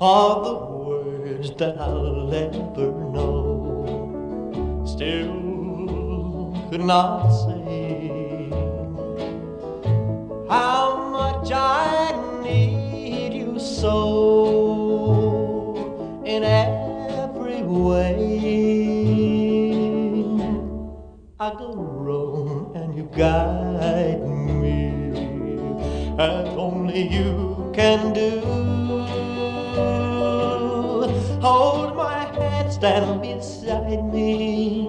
are the words that I'll ever know. Still could not say how much I need you so in every way. I go wrong and you guide me as only you can do. Hold my hand, stand beside me.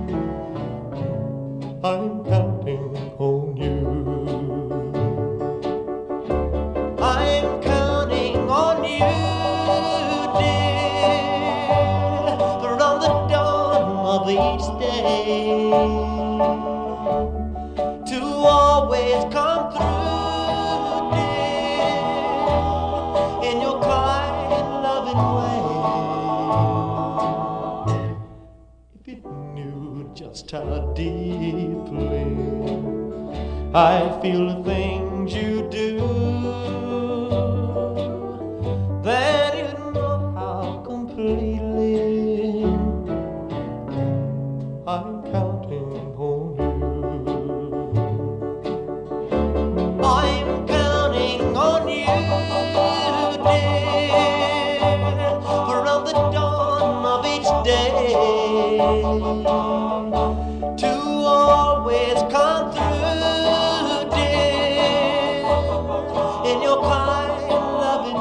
I'm counting on you. I'm counting on you, dear, from the dawn of each day to always come through, dear, in your kind, loving way. If you knew just how deeply I feel the things you do, then you'd know how completely I'm counting on you. I'm counting on you, dear, from the dawn of each day to always come through, dear, in your kind, loving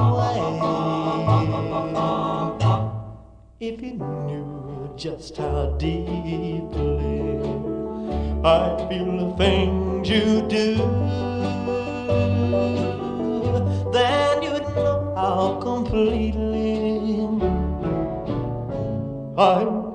way. If you knew just how deeply I feel the things you do, then you'd know how completely I'm